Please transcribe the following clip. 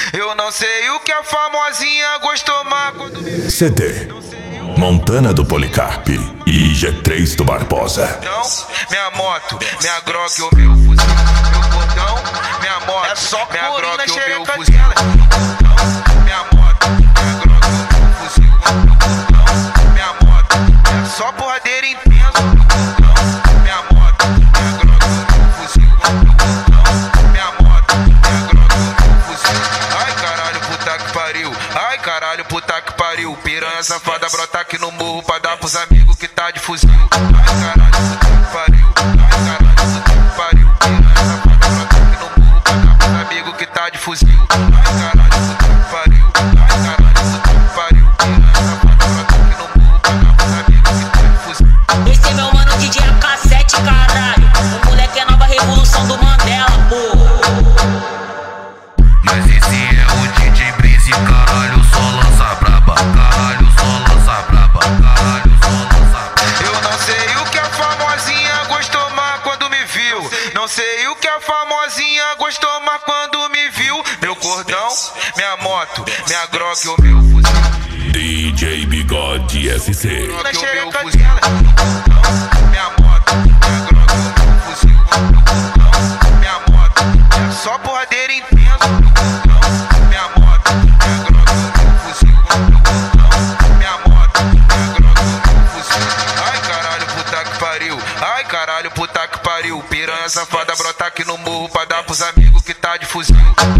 Eu não sei o que a famosinha gostou mais quando me... CD Montana do Policarpe e G3 do Barbosa. Então, minha moto, minha Glock, o meu fuzil, meu cordão, minha moto, é só minha Glock, o meu fuzil. Minha moto, minha Glock, o meu fuzil, minha moto, é só porradeira em peso. Minha moto, minha Glock, o meu fuzil, minha moto, minha Glock, o meu fuzil. Ai caralho, puta que pariu, ai caralho, puta que pariu. Piranha safada brota aqui no morro pra dar pros amigos que tá de fuzil. Ai caralho, puta que pariu, ai caralho, puta que pariu. Piranha safada brota aqui no morro pra dar pros amigos que tá de fuzil. Ai caralho, puta que pariu, ai caralho, puta que pariu. Piranha safada brota aqui no morro pra dar pros amigos que tá de fuzil. Esse é meu mano DJ AK7, caralho. O moleque é nova revolução do Mandela, porra. Mas esse é o DJ Breeze, caralho, só lança braba. Caralho, só lança braba. Caralho, só lança braba. Eu não sei o que a famosinha gostou mais quando me viu. Não sei o que a famosinha gostou mais quando me viu. Meu cordão, minha moto, minha Glock, o meu fuzil. DJ Bigode SC. Na xereca dela. Minha moto, minha Glock, o meu fuzil. Minha moto, é só porradeira em peso. Minha moto, minha Glock, o meu fuzil. Minha moto, minha Glock, o meu fuzil. Ai caralho, puta que pariu, ai caralho, puta que pariu. Piranha safada brota aqui no morro pra dar pros amigos que tá de fuzil.